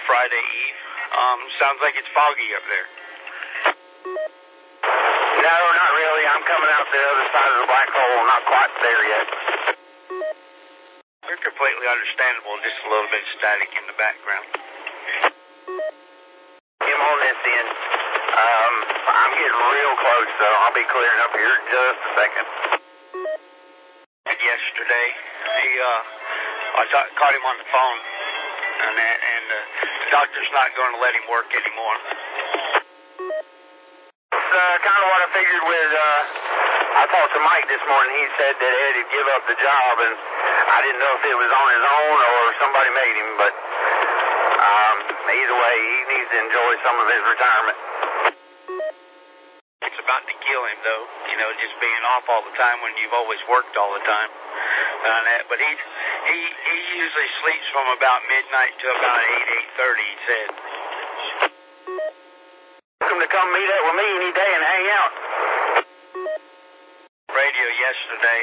Friday Eve. Sounds like it's foggy up there. No, not really. I'm coming out the other side of the black hole. Not quite there yet. They're completely understandable. Just a little bit static in the background. I'm on this end. I'm getting real close, so I'll be clearing up here in just a second. Yesterday, I caught him on the phone, and the doctor's not going to let him work anymore. It's kind of what I figured with, I talked to Mike this morning. He said that Eddie'd give up the job, and I didn't know if it was on his own or somebody made him, but either way, he needs to enjoy some of his retirement. It's about to kill him, though, just being off all the time when you've always worked all the time. But he usually sleeps from about midnight to about 8:30, he said. Welcome to come meet up with me any day and hang out. Radio yesterday,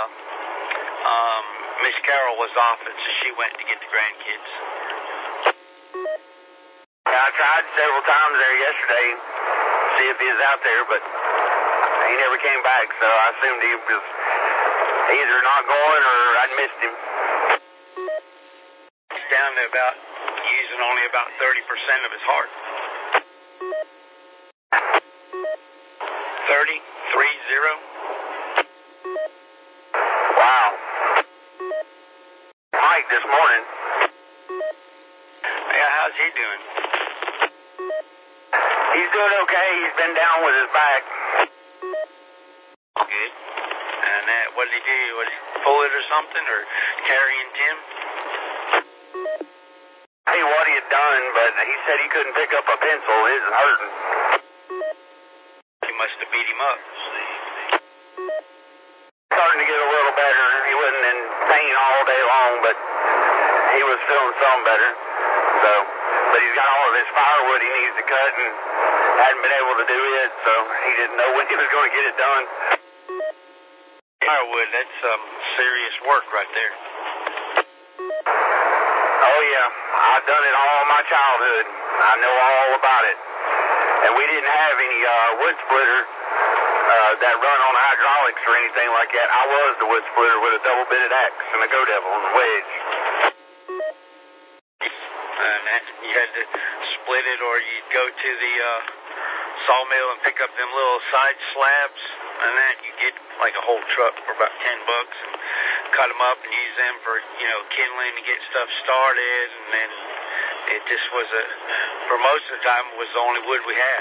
Miss Carol was off, and so she went to get the grandkids. Yeah, I tried several times there yesterday, see if he was out there, but he never came back, so I assumed he was either not going or I'd missed him. He's down to using only about 30% of his heart. 30. Wow. Mike this morning. Yeah, how's he doing? He's doing okay. He's been down with his back. Good. And what did he do? Was he pull it or something, or carrying Tim? Hey, what he had done, but he said he couldn't pick up a pencil. His is hurting. He must have beat him up. Starting to get a little better. He wasn't in pain all day long, but he was feeling some better. So, but he's got all of his firewood he needs to cut and hadn't been able to do it, so he didn't know when he was going to get it done. Firewood, that's serious work right there. Oh yeah, I've done it all my childhood. I know all about it. And we didn't have any wood splitter that run on hydraulics or anything like that. I was the wood splitter with a double-bitted axe and a go-devil and a wedge. And you had to split it, or you'd go to the sawmill and pick up them little side slabs, and then you get like a whole truck for about $10 and cut them up and use them for, kindling to get stuff started, and then it just was for most of the time, it was the only wood we had.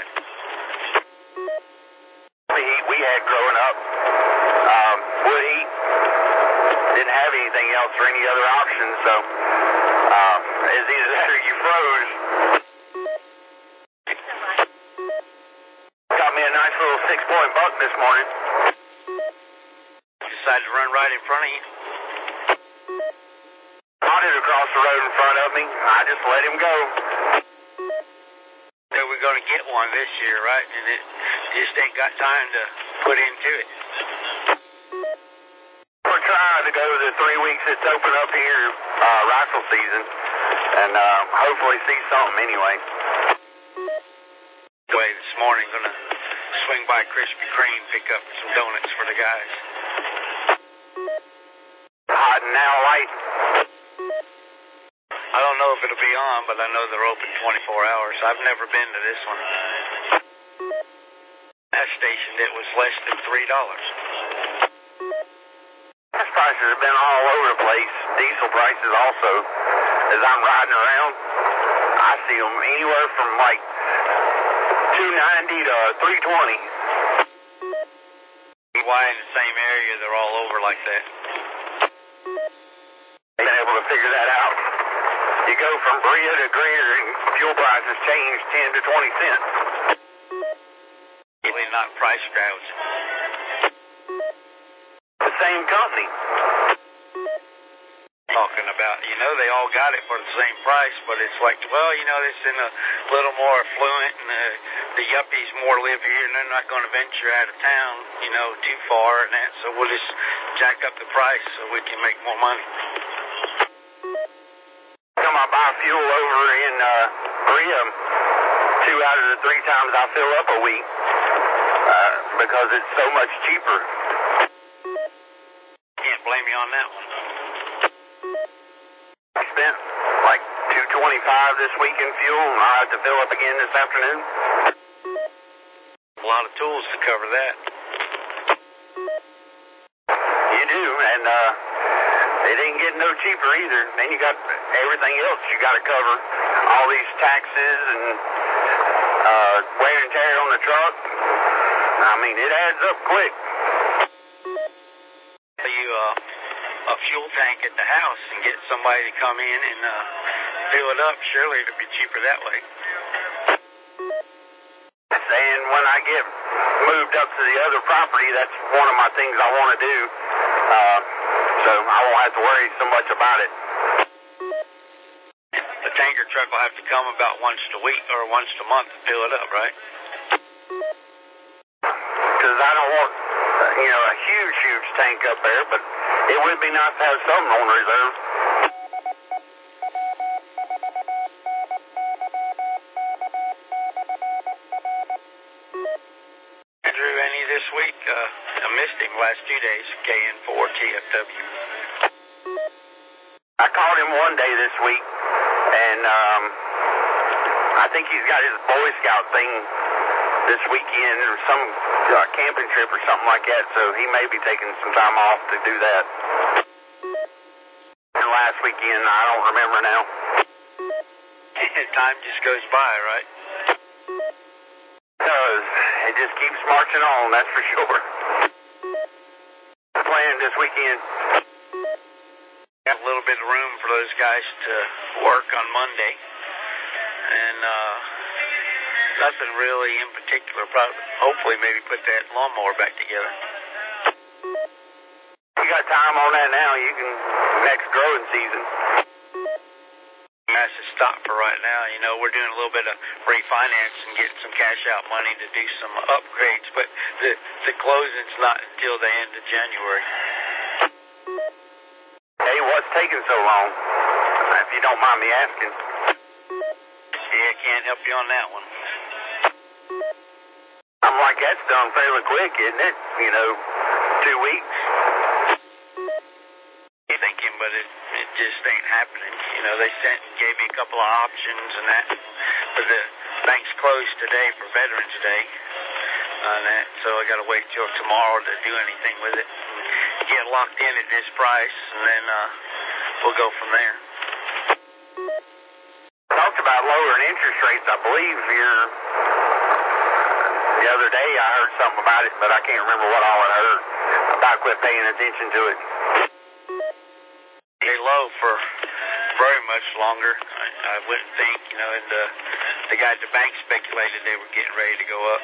We had growing up, wood heat, didn't have anything else or any other option, so it's either that or you froze. Got me a nice little 6-point buck this morning. Decided to run right in front of you. Trotted across the road in front of me. I just let him go. So we're going to get one this year, right? And it just ain't got time to put into it. We're trying to go the 3 weeks it's open up here, rifle season, and hopefully see something anyway. Anyway, this morning, going to swing by Krispy Kreme, pick up some donuts for the guys. Hot and now light. I don't know if it'll be on, but I know they're open 24 hours. I've never been to this one. That station, it was less than $3. Gas prices have been all over the place. Diesel prices also. As I'm riding around, I see them anywhere from like $2.90 to $3.20. Why in the same area they're all over like that? Been able to figure that out. You go from Bria to Greer and fuel prices change 10 to 20 cents. Really not price gouge. The same company. Talking about, they all got it for the same price, but it's like, well, it's in a little more affluent, and the yuppies more live here, and they're not going to venture out of town, too far, and that, so we'll just jack up the price so we can make more money. Come I buy fuel over in Berea 2 out of the 3 times I fill up a week because it's so much cheaper. Can't blame you on that one. I spent like $2.25 this week in fuel, and I'll have to fill up again this afternoon. A lot of tools to cover that. You do, and it ain't getting no cheaper either. Then you got everything else you got to cover. All these taxes and wear and tear on the truck. I mean, it adds up quick. You a fuel tank at the house and get somebody to come in and fill it up. Surely it'll be cheaper that way. And when I get moved up to the other property, that's one of my things I want to do. So I won't have to worry so much about it. The tanker truck will have to come about once a week or once a month to fill it up, right? Because I don't want, a huge tank up there, but it would be nice to have something on reserve. Drew any this week? I missed him last 2 days, KN4 TFW. I called him one day this week, and I think he's got his Boy Scout thing this weekend or some camping trip or something like that, so he may be taking some time off to do that. And last weekend, I don't remember now. Time just goes by, right? It does. It just keeps marching on, that's for sure. Plan this weekend. Got a little bit of room for those guys to work on Monday. And nothing really in particular. Hopefully maybe put that lawnmower back together. You got time on that now. You can, next growing season. That's a stop for right now. We're doing a little bit of refinance and getting some cash out money to do some upgrades, but the closing's not until the end of January. Hey, what's taking so long? If you don't mind me asking. Yeah, can't help you on that one. I'm like, that's done fairly quick, isn't it? 2 weeks. Thinking, but it just ain't happening. They gave me a couple of options and that, but the bank's closed today for Veterans Day on that, so I got to wait till tomorrow to do anything with it. Get locked in at this price, and then we'll go from there. Talked about lowering interest rates, I believe, here the other day. I heard something about it, but I can't remember what all I heard. About quit paying attention to it. They low for very much longer. I wouldn't think, and the guy at the bank speculated they were getting ready to go up.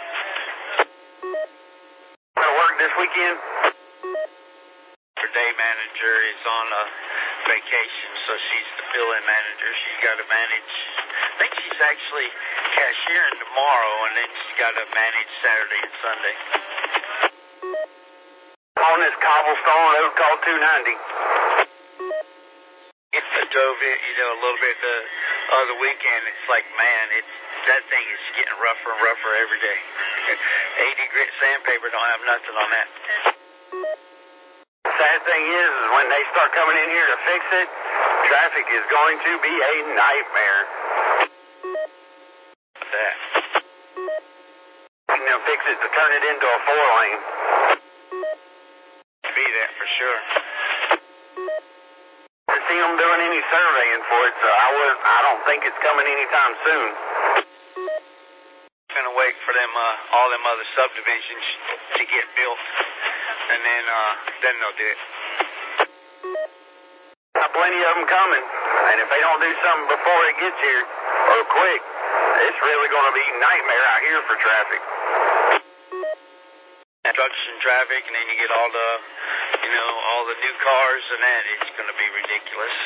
Gonna work this weekend? Our day manager is on a vacation, so she's the fill-in manager. She's got to manage. I think she's actually cashiering tomorrow, and then she's got to manage Saturday and Sunday. On this cobblestone road called 290. I drove it, a little bit the other weekend. It's like, man, that thing is getting rougher and rougher every day. 80 grit sandpaper don't have nothing on that. Sad thing is when they start coming in here to fix it, traffic is going to be a nightmare. That. Fix it to turn it into a 4-lane. Be that for sure. To see them doing any surveying for it, so I don't think it's coming anytime soon. Gonna wait for them, all them other subdivisions to get built, and then they'll do it. Got plenty of them coming, and if they don't do something before it gets here, or quick, it's really going to be a nightmare out here for traffic. Construction traffic, and then you get all the, all the new cars and that. It's going to be ridiculous.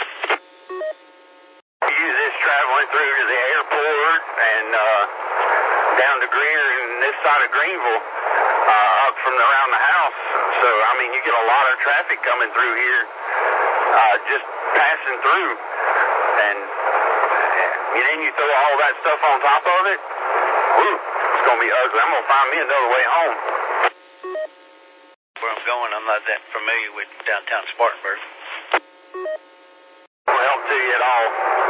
Use this traveling through to the airport and down to Greer and this side of Greenville, up from around the house. So, you get a lot of traffic coming through here, just passing through. And And then you throw all that stuff on top of it. Woo, it's going to be ugly. I'm going to find me another way home. Where I'm going, I'm not that familiar with downtown Spartanburg. Won't help to you at all.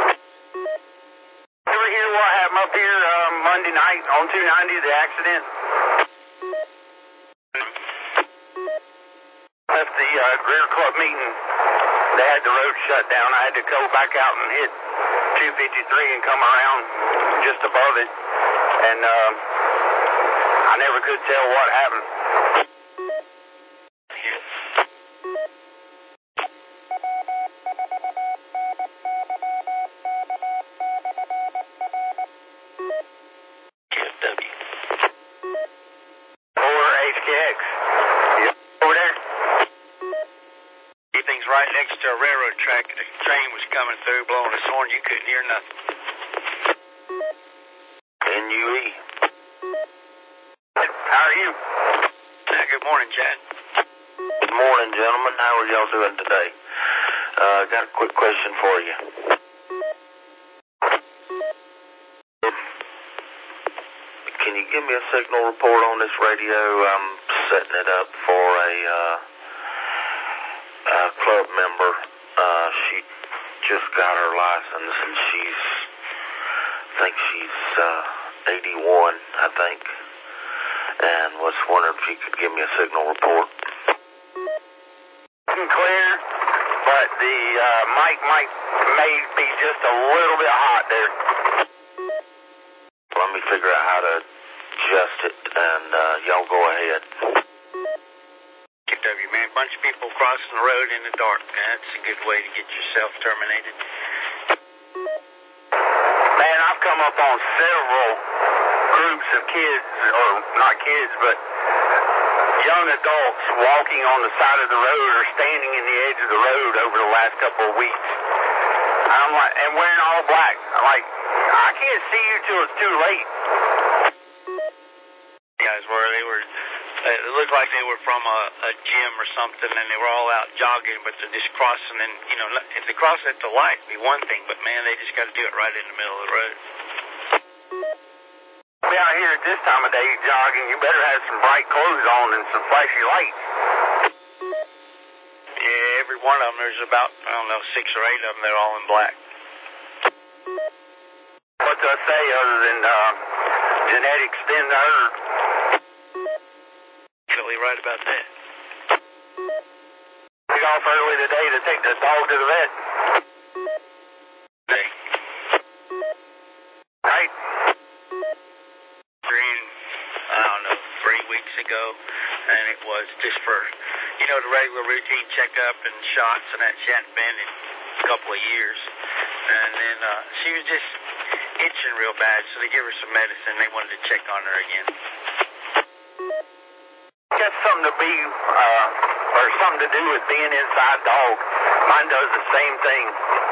You ever hear what happened up here Monday night on 290, the accident? Left the Greer Club meeting. They had the road shut down. I had to go back out and hit 253 and come around just above it. And I never could tell what happened. Right next to a railroad track. The train was coming through, blowing its horn. You couldn't hear nothing. NUE. How are you? Good morning, Chad. Good morning, gentlemen. How are y'all doing today? Got a quick question for you. Can you give me a signal report on this radio? I'm setting it up for a club member. She just got her license and I think she's 81, I think, and was wondering if you could give me a signal report. Clear, but the mic may be just a little bit hot there. Let me figure out how to adjust it, and y'all go ahead. Man, a bunch of people crossing the road in the dark. That's a good way to get yourself terminated. Man, I've come up on several groups of kids, or not kids, but young adults walking on the side of the road or standing in the edge of the road over the last couple of weeks. I'm like, and wearing all black. I'm like, I can't see you till it's too late. Guys it looked like they were from a gym or something, and they were all out jogging, but they're just crossing, and, you know, if they cross at the light, it'd be one thing, but, man, they just got to do it right in the middle of the road. Be out here at this time of day jogging, you better have some bright clothes on and some flashy lights. Yeah, every one of them, there's about, 6 or 8 of them, they're all in black. What does I say other than genetics thin to herd? Right about that. Took off early today to take the dog to the vet. Hey. Right? 3 weeks ago, and it was just for, the regular routine checkup and shots, and that she hadn't been in a couple of years. And then she was just itching real bad, so they gave her some medicine. They wanted to check on her again. Got something to be, or something to do with being inside dog. Mine does the same thing.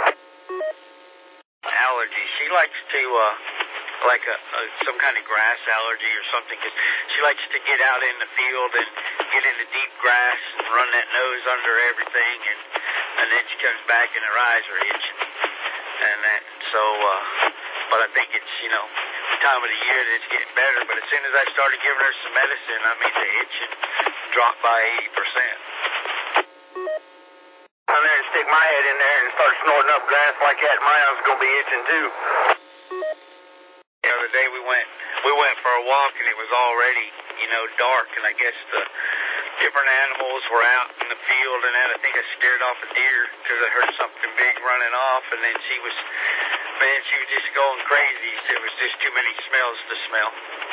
Allergy. She likes to, like some kind of grass allergy or something, because she likes to get out in the field and get in the deep grass and run that nose under everything, and then she comes back and her eyes are itching. And that, so, but I think it's, time of the year that it's getting better, but as soon as I started giving her some medicine, the itching dropped by 80%. I'm there and stick my head in there and start snorting up grass like that, my eyes going to be itching too. The other day we went for a walk, and it was already, dark, and I guess the different animals were out in the field, and then I think I scared off a deer because I heard something big running off, and then she was just going crazy. There was just too many smells to smell.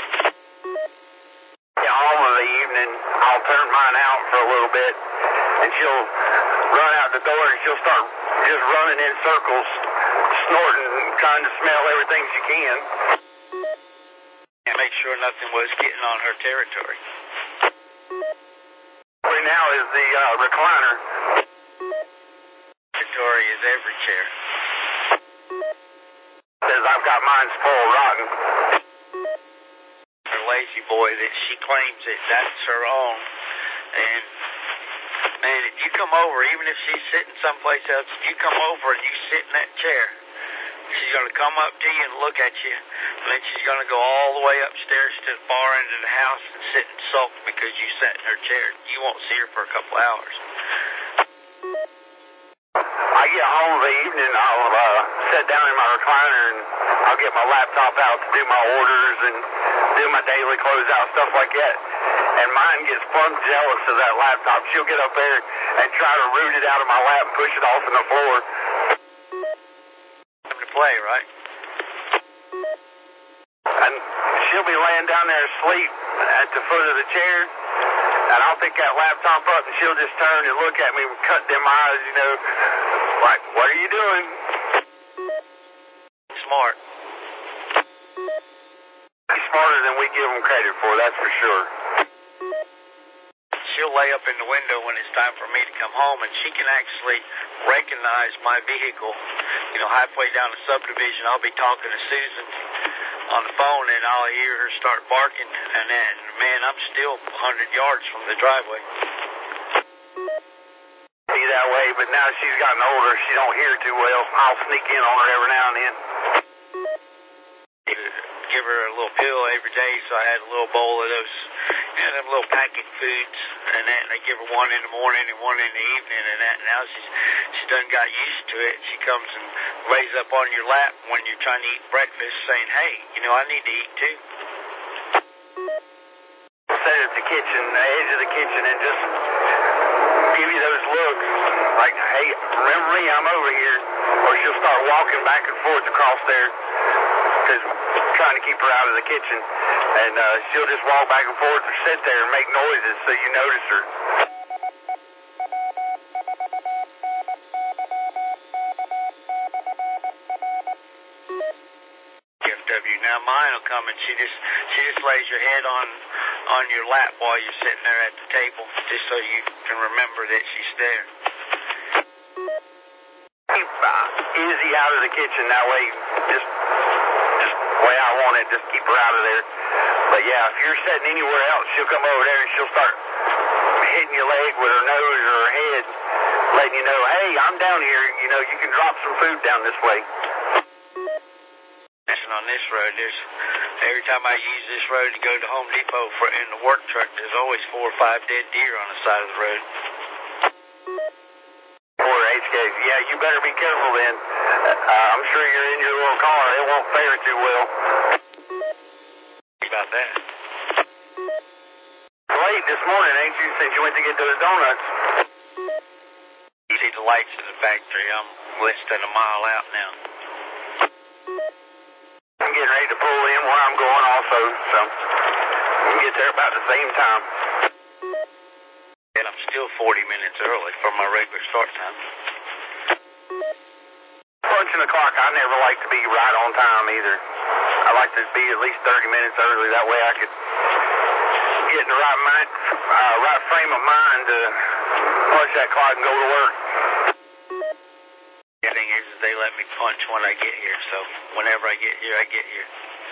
Yeah, all of the evening, I'll turn mine out for a little bit, and she'll run out the door, and she'll start just running in circles, snorting, and trying to smell everything she can. And make sure nothing was getting on her territory. Right now is the recliner. Territory is every chair. Says I've got mine spoiled rotten. Her lazy boy that she claims that's her own. And man, if you come over, even if she's sitting someplace else, if you come over and you sit in that chair, She's going to come up to you and look at you, and then she's going to go all the way upstairs to the far end of the house and sit and sulk because you sat in her chair. You won't see her for a couple hours. I get home in the evening, I'll sit down in my recliner and I'll get my laptop out to do my orders and do my daily closeout, stuff like that. And mine gets plumb jealous of that laptop. She'll get up there and try to root it out of my lap and push it off on the floor. Time to play, right? And she'll be laying down there asleep at the foot of the chair, and I'll pick that laptop up and she'll just turn and look at me and cut them eyes, you know, like, what are you doing? Smart. He's smarter than we give him credit for, that's for sure. She'll lay up in the window when it's time for me to come home, and she can actually recognize my vehicle. You know, halfway down the subdivision, I'll be talking to Susan on the phone, and I'll hear her start barking, and then, man, I'm still 100 yards from the driveway. Be that way, but now she's gotten older, she don't hear too well. I'll sneak in on her every now and then. Give her a little pill every day, so I had a little bowl of those, you know, them little packet foods, and that, and I give her one in the morning and one in the evening, and that. Now she done got used to it. She comes and lays up on your lap when you're trying to eat breakfast, saying, "Hey, you know, I need to eat too." Sit at the kitchen, the edge of the kitchen, and just give you those looks, like, "Hey, remember me? I'm over here." Or she'll start walking back and forth across there, because trying to keep her out of the kitchen, and she'll just walk back and forth or sit there and make noises so you notice her. TFW. Now mine will come and she just lays her head on your lap while you're sitting there at the table, just so you can remember that she's there. Keep Izzy out of the kitchen, that way, just the way I want it, just keep her out of there. But yeah, if you're sitting anywhere else, she'll come over there and she'll start hitting your leg with her nose or her head, letting you know, "Hey, I'm down here, you know, you can drop some food down this way." And on this road, every time I use this road to go to Home Depot in the work truck, there's always 4 or 5 dead deer on the side of the road. Poor HKs. Yeah, you better be careful then. I'm sure you're in your little car. It won't fare too well. About that. Late this morning, ain't you, since you went to get those donuts? You see the lights in the factory. I'm less than a mile out now. I'm getting ready to pull in where I'm going also, so we can get there about the same time. And I'm still 40 minutes early from my regular start time. Punching the clock, I never like to be right on time either. I like to be at least 30 minutes early. That way I could get in the right frame of mind to punch that clock and go to work. The thing is they let me punch when I get here, so whenever I get here, I get here.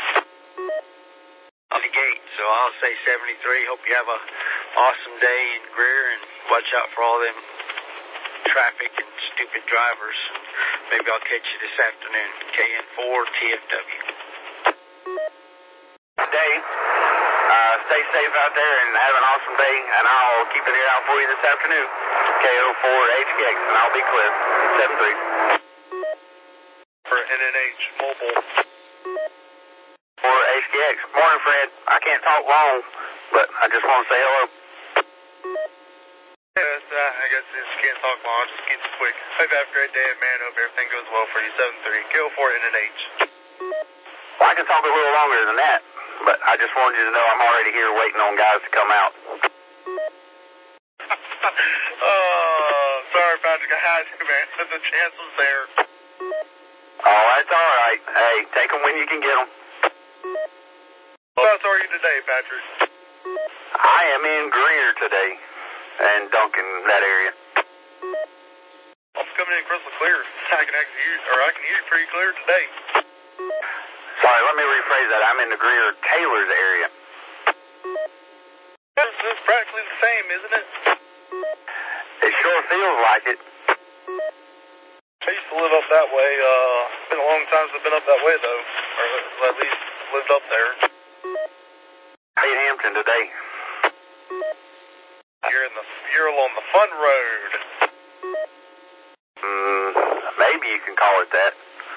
On the gate, so I'll say 73. Hope you have a awesome day in Greer, and watch out for all them traffic and stupid drivers. Maybe I'll catch you this afternoon. KN4 TFW. Dave, stay safe out there and have an awesome day, and I'll keep an ear out for you this afternoon. KO4 HKX, and I'll be clear. 73. For NNH Mobile. For HKX. Morning, Fred. I can't talk long, but I just want to say hello. Yes, I guess I just can't talk long. I'll just keep it quick. Hope you have a great day, man. Hope everything goes well for you. 73. KO4 NNH. Well, I can talk a little longer than that, but I just wanted you to know I'm already here waiting on guys to come out. Oh, sorry, Patrick. I had to, man. The chance was there. Oh, that's all right. Hey, take them when you can get them. Whereabouts are you today, Patrick? I am in Greer today, and Duncan, that area. I'm coming in crystal clear. I can hear you pretty clear today. Sorry, let me rephrase that. I'm in the Greer Taylor's area. It's practically the same, isn't it? It sure feels like it. I used to live up that way, been a long time since I've been up that way, though. Or at least lived up there. Hey, Hampton today. You're along the fun road. Maybe you can call it that.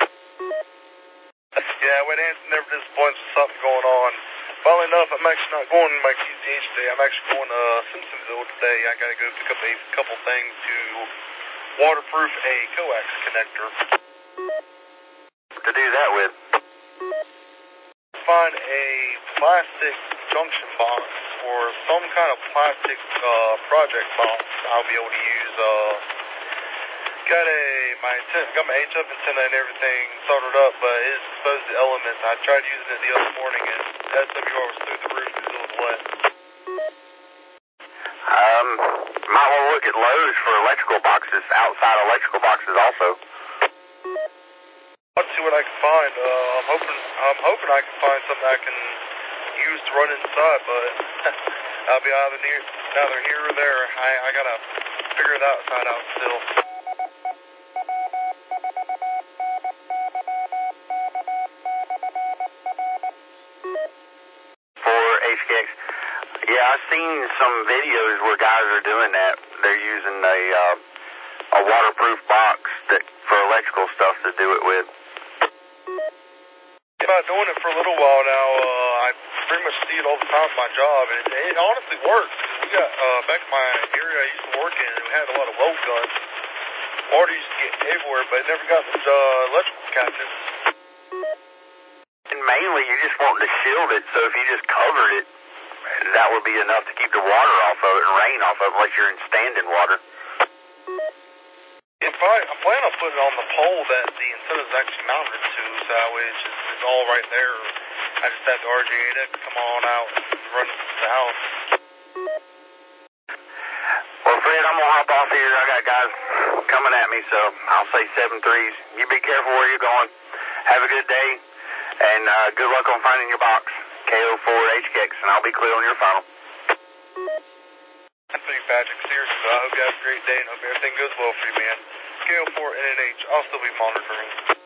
Yeah, Wade Hanson never disappoints with something going on. Funnily enough, I'm actually not going to my QCH today. I'm actually going to Simpsonville today. I got to go pick up a couple things to waterproof a coax connector. To do that with? Find a plastic junction box or some kind of plastic project box I'll be able to use. Got my HF antenna and everything soldered up, but it is exposed to elements. I tried using it the other morning and SWR was through the roof because it was wet. Might want to look at Lowe's for electrical boxes, outside electrical boxes also. Let's see what I can find. I'm hoping I can find something I can use to run inside, but I'll be either here or there. I gotta figure that side out still. HKX. Yeah, I've seen some videos where guys are doing that. They're using a waterproof box for electrical stuff to do it with. I've been doing it for a little while now. I pretty much see it all the time in my job, and it honestly works. We got back in my area I used to work in, we had a lot of weld guns. Water used to get everywhere, but it never got the electrical catches. And mainly, you just want to shield it, so if you just covered it, that would be enough to keep the water off of it and rain off of it, unless you're in standing water. I'm planning on putting it on the pole that the antenna is actually mounted to, so that way it's all right there. I just have the RJ8X come on out and run it to the house. Well, Fred, I'm going to hop off here. I got guys coming at me, so I'll say 7-3s. You be careful where you're going. Have a good day, and good luck on finding your box. KO4HKX, and I'll be clear on your final. Thank you, Patrick. Seriously, I hope you have a great day and hope everything goes well for you, man. KO4NNH, I'll still be monitoring.